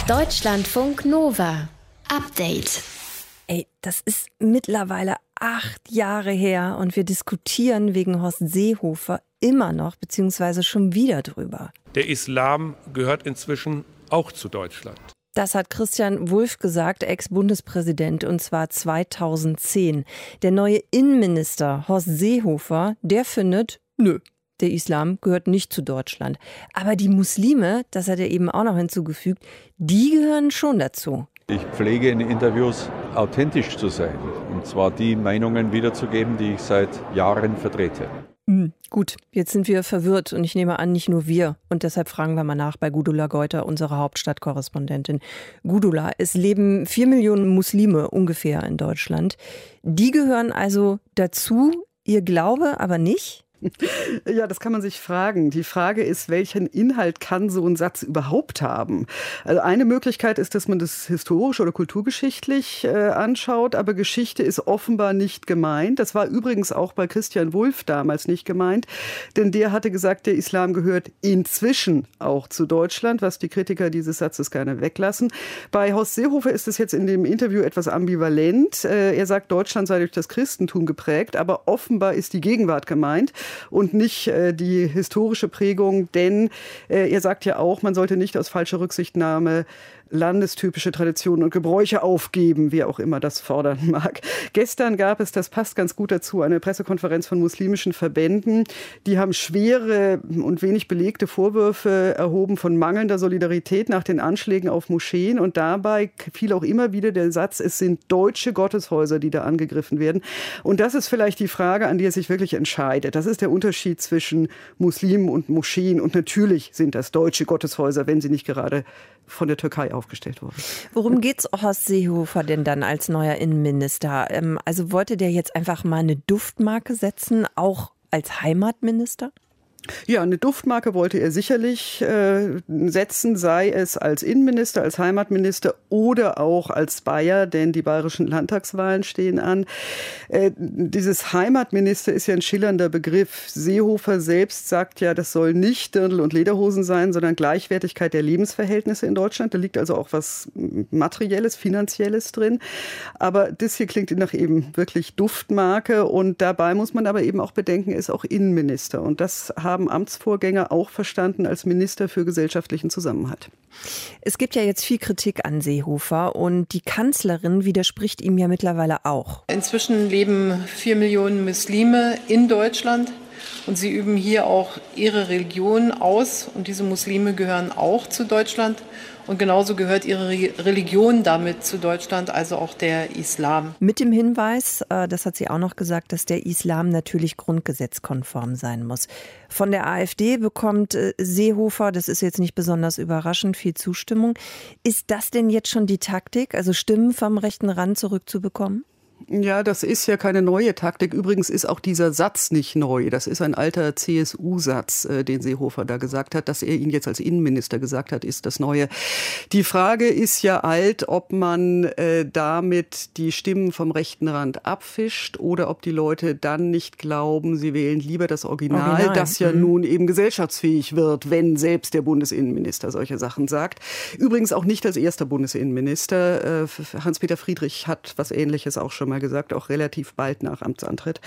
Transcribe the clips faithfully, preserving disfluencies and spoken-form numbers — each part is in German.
Deutschlandfunk Nova. Update. Ey, das ist mittlerweile acht Jahre her und wir diskutieren wegen Horst Seehofer immer noch, beziehungsweise schon wieder drüber. Der Islam gehört inzwischen auch zu Deutschland. Das hat Christian Wulff gesagt, Ex-Bundespräsident, und zwar zweitausendzehn. Der neue Innenminister Horst Seehofer, der findet, nö, der Islam gehört nicht zu Deutschland. Aber die Muslime, das hat er eben auch noch hinzugefügt, die gehören schon dazu. Ich pflege in Interviews authentisch zu sein, und zwar die Meinungen wiederzugeben, die ich seit Jahren vertrete. Mhm. Gut, jetzt sind wir verwirrt und ich nehme an, nicht nur wir. Und deshalb fragen wir mal nach bei Gudula Geuter, unserer Hauptstadtkorrespondentin. Gudula, es leben vier Millionen Muslime ungefähr in Deutschland. Die gehören also dazu, ihr Glaube aber nicht? Ja, das kann man sich fragen. Die Frage ist, welchen Inhalt kann so ein Satz überhaupt haben? Also eine Möglichkeit ist, dass man das historisch oder kulturgeschichtlich äh, anschaut, aber Geschichte ist offenbar nicht gemeint. Das war übrigens auch bei Christian Wulff damals nicht gemeint, denn der hatte gesagt, der Islam gehört inzwischen auch zu Deutschland, was die Kritiker dieses Satzes gerne weglassen. Bei Horst Seehofer ist es jetzt in dem Interview etwas ambivalent. Äh, er sagt, Deutschland sei durch das Christentum geprägt, aber offenbar ist die Gegenwart gemeint und nicht äh, die historische Prägung, denn äh, er sagt ja auch, man sollte nicht aus falscher Rücksichtnahme landestypische Traditionen und Gebräuche aufgeben, wie auch immer das fordern mag. Gestern gab es, das passt ganz gut dazu, eine Pressekonferenz von muslimischen Verbänden. Die haben schwere und wenig belegte Vorwürfe erhoben von mangelnder Solidarität nach den Anschlägen auf Moscheen. Und dabei fiel auch immer wieder der Satz, es sind deutsche Gotteshäuser, die da angegriffen werden. Und das ist vielleicht die Frage, an die es sich wirklich entscheidet. Das ist der Unterschied zwischen Muslimen und Moscheen. Und natürlich sind das deutsche Gotteshäuser, wenn sie nicht gerade von der Türkei aufgestellt wurden. Worum geht's Horst Seehofer denn dann als neuer Innenminister? Ähm, also wollte der jetzt einfach mal eine Duftmarke setzen, auch als Heimatminister? Ja, eine Duftmarke wollte er sicherlich äh, setzen, sei es als Innenminister, als Heimatminister oder auch als Bayer, denn die bayerischen Landtagswahlen stehen an. Äh, dieses Heimatminister ist ja ein schillernder Begriff. Seehofer selbst sagt ja, das soll nicht Dirndl und Lederhosen sein, sondern Gleichwertigkeit der Lebensverhältnisse in Deutschland. Da liegt also auch was Materielles, Finanzielles drin. Aber das hier klingt nach eben wirklich Duftmarke und dabei muss man aber eben auch bedenken, er ist auch Innenminister und das haben Amtsvorgänger auch verstanden als Minister für gesellschaftlichen Zusammenhalt. Es gibt ja jetzt viel Kritik an Seehofer und die Kanzlerin widerspricht ihm ja mittlerweile auch. Inzwischen leben vier Millionen Muslime in Deutschland und sie üben hier auch ihre Religion aus und diese Muslime gehören auch zu Deutschland. Und genauso gehört ihre Religion damit zu Deutschland, also auch der Islam. Mit dem Hinweis, das hat sie auch noch gesagt, dass der Islam natürlich grundgesetzkonform sein muss. Von der AfD bekommt Seehofer, das ist jetzt nicht besonders überraschend, viel Zustimmung. Ist das denn jetzt schon die Taktik, also Stimmen vom rechten Rand zurückzubekommen? Ja, das ist ja keine neue Taktik. Übrigens ist auch dieser Satz nicht neu. Das ist ein alter C S U-Satz, äh, den Seehofer da gesagt hat. Dass er ihn jetzt als Innenminister gesagt hat, ist das Neue. Die Frage ist ja alt, ob man äh, damit die Stimmen vom rechten Rand abfischt oder ob die Leute dann nicht glauben, sie wählen lieber das Original, Original. das ja mhm. nun eben gesellschaftsfähig wird, wenn selbst der Bundesinnenminister solche Sachen sagt. Übrigens auch nicht als erster Bundesinnenminister. Äh, Hans-Peter Friedrich hat was Ähnliches auch schon mal gesagt, auch relativ bald nach Amtsantritt.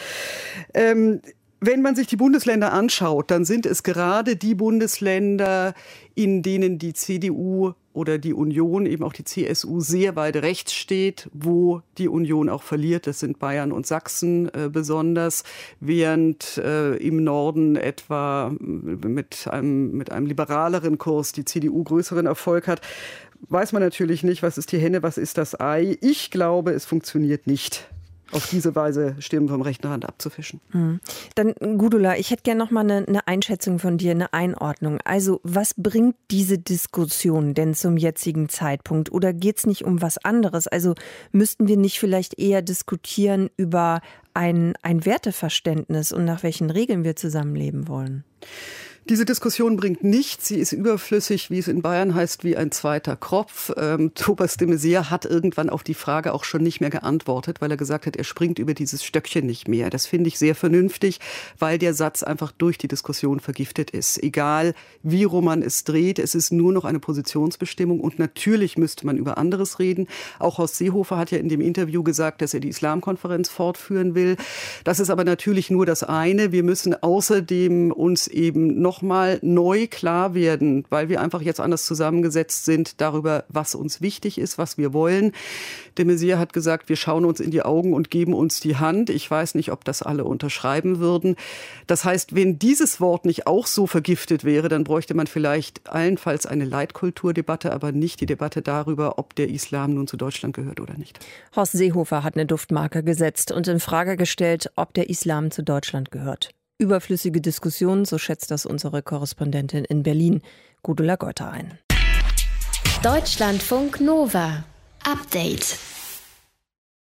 Ähm, wenn man sich die Bundesländer anschaut, dann sind es gerade die Bundesländer, in denen die C D U oder die Union, eben auch die C S U, sehr weit rechts steht, wo die Union auch verliert. Das sind Bayern und Sachsen äh, besonders, während äh, im Norden etwa mit einem, mit einem liberaleren Kurs die C D U größeren Erfolg hat. Weiß man natürlich nicht, was ist die Henne, was ist das Ei. Ich glaube, es funktioniert nicht, auf diese Weise Stimmen vom rechten Rand abzufischen. Mhm. Dann, Gudula, ich hätte gerne noch mal eine, eine Einschätzung von dir, eine Einordnung. Also, was bringt diese Diskussion denn zum jetzigen Zeitpunkt? Oder geht es nicht um was anderes? Also, müssten wir nicht vielleicht eher diskutieren über ein, ein Werteverständnis und nach welchen Regeln wir zusammenleben wollen? Diese Diskussion bringt nichts. Sie ist überflüssig, wie es in Bayern heißt, wie ein zweiter Kropf. Ähm, Thomas de Maizière hat irgendwann auf die Frage auch schon nicht mehr geantwortet, weil er gesagt hat, er springt über dieses Stöckchen nicht mehr. Das finde ich sehr vernünftig, weil der Satz einfach durch die Diskussion vergiftet ist. Egal, wie rum man es dreht, es ist nur noch eine Positionsbestimmung und natürlich müsste man über anderes reden. Auch Horst Seehofer hat ja in dem Interview gesagt, dass er die Islamkonferenz fortführen will. Das ist aber natürlich nur das eine. Wir müssen außerdem uns eben noch mal neu klar werden, weil wir einfach jetzt anders zusammengesetzt sind darüber, was uns wichtig ist, was wir wollen. De Maizière hat gesagt, wir schauen uns in die Augen und geben uns die Hand. Ich weiß nicht, ob das alle unterschreiben würden. Das heißt, wenn dieses Wort nicht auch so vergiftet wäre, dann bräuchte man vielleicht allenfalls eine Leitkulturdebatte, aber nicht die Debatte darüber, ob der Islam nun zu Deutschland gehört oder nicht. Horst Seehofer hat eine Duftmarke gesetzt und in Frage gestellt, ob der Islam zu Deutschland gehört. Überflüssige Diskussionen, so schätzt das unsere Korrespondentin in Berlin, Gudula Gotter, ein. Deutschlandfunk Nova. Update.